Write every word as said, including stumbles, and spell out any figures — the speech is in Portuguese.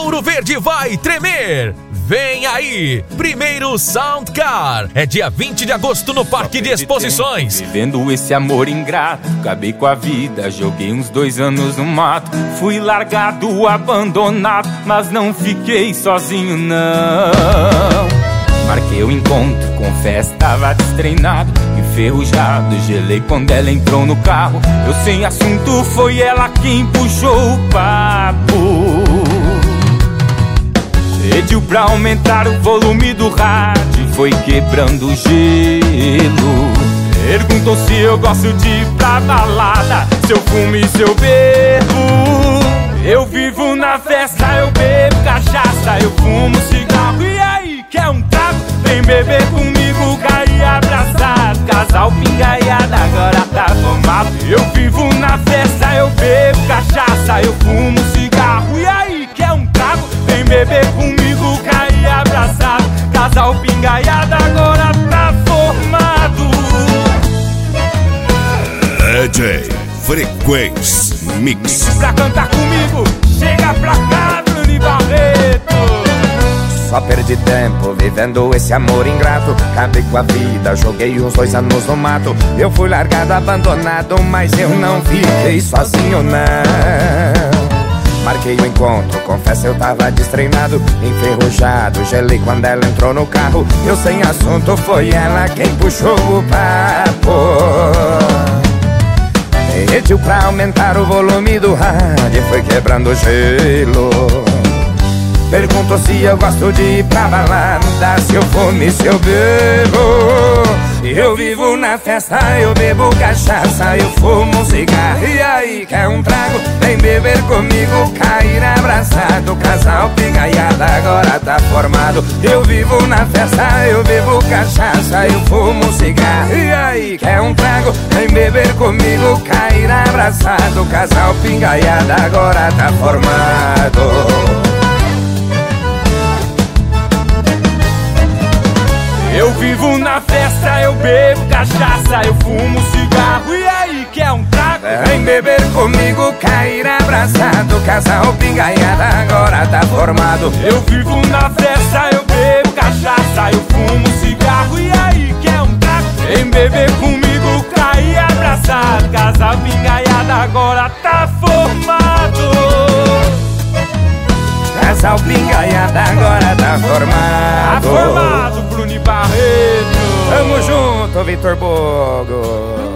Ouro Verde vai tremer! Vem aí! Primeiro Soundcar! É dia vinte de agosto no Parque de Exposições. Vivendo esse amor ingrato, acabei com a vida, joguei uns dois anos no mato. Fui largado, abandonado, mas não fiquei sozinho não. Marquei o encontro, confesso, tava destreinado, enferrujado, gelei quando ela entrou no carro. Eu sem assunto, foi ela quem puxou o papo. Pediu pra aumentar o volume do rádio, foi quebrando o gelo. Perguntou se eu gosto de ir pra balada, se eu fumo e se eu bebo. Eu vivo na festa, eu bebo cachaça, eu fumo cigarro. E aí, quer um trago? Vem beber comigo, cair abraçado. Casal pingaiada, agora tá tomado. Eu vivo na festa, eu bebo cachaça, eu fumo cigarro. E aí, quer um trago? Vem beber comigo, cair abraçado. Casal pingaiada, agora tá formado. D J Frequência Mix. Pra cantar comigo, chega pra cá, Bruno Barreto. Só perdi tempo vivendo esse amor ingrato. Acabei com a vida, joguei uns dois anos no mato. Eu fui largado, abandonado, mas eu não fiquei sozinho não. Marquei o encontro, confesso eu tava destreinado, enferrujado, gelei quando ela entrou no carro. Eu sem assunto, foi ela quem puxou o papo. Pediu pra aumentar o volume do rádio, foi quebrando o gelo. Perguntou se eu gosto de ir pra balada, se eu fumo e se eu bebo. Eu vivo na festa, eu bebo cachaça, eu fumo um cigarro. E aí, quer um trago? Vem beber comigo, cair abraçado. Casal pingaiada, agora tá formado. Eu vivo na festa, eu bebo cachaça, eu fumo um cigarro. E aí, quer um trago? Vem beber comigo, cair abraçado. Casal pingaiada, agora tá formado. Eu vivo na festa, eu bebo cachaça, eu fumo cigarro. E aí, quer um trago? Vem beber comigo, cair abraçado. Casal pingaiada, agora tá formado. Eu vivo na festa, eu bebo cachaça, eu fumo cigarro. E aí, quer um trago? Vem beber comigo, cair abraçado. Casal pingaiada, agora tá formado. Casal pingaiada, agora tá formado. Tá formado, Bruno Barreto. Tamo junto, Vitor Bogo.